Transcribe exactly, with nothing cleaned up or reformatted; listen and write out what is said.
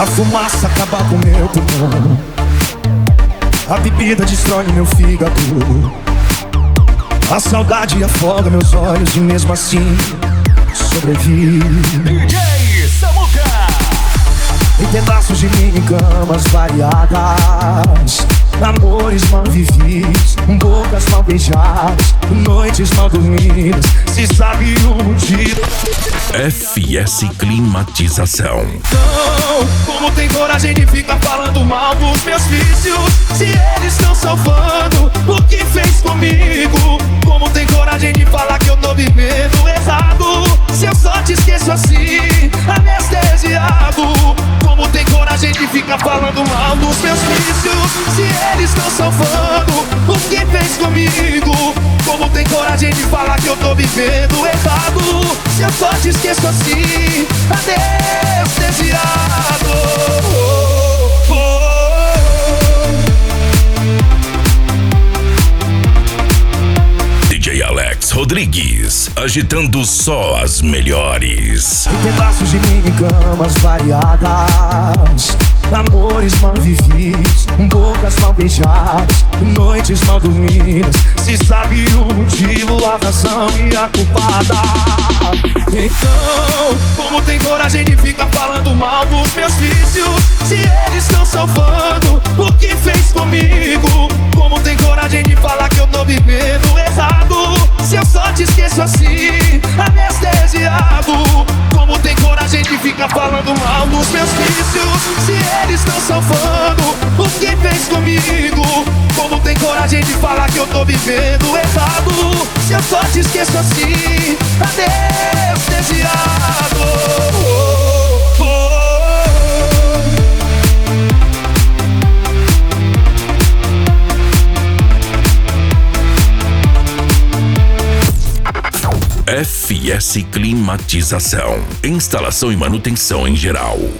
A fumaça acaba com meu pulmão, a bebida destrói meu fígado, a saudade afoga meus olhos e mesmo assim sobrevivo. D J Samuca. Em pedaços de mim em camas variadas, amores mal vividos, bocas mal beijadas, noites mal dormidas, se sabe o motivo. F S Climatização. Então, como tem coragem de ficar falando mal dos meus vícios, se eles estão salvando o que fez comigo? Como tem coragem de falar que eu tô vivendo errado, se eu só te esqueço assim, anestesiado? Como tem coragem de ficar falando mal dos meus vícios, se eles estão salvando o que fez comigo? Como tem coragem de falar que eu tô vivendo errado, se eu só te esqueço assim, anestesiado? Oh, oh, oh. D J Alex Rodrigues, agitando só as melhores. Em pedaços de mim em camas variadas, amores mal vividos, bocas mal beijadas, noites mal dormidas, se sabe o motivo, a razão e a culpada. Então, como tem coragem de ficar falando mal dos meus vícios, se eles estão salvando o que fez comigo? Como tem coragem de falar que eu tô vivendo errado, se eu só te esqueço assim, anestesiado? Como tem coragem de ficar falando mal dos meus vícios, se eles estão salvando o que fez comigo? Como tem coragem de falar que eu tô vivendo errado, se eu só te esqueço assim, anestesiado? Oh, oh, oh. F S Climatização, instalação e manutenção em geral.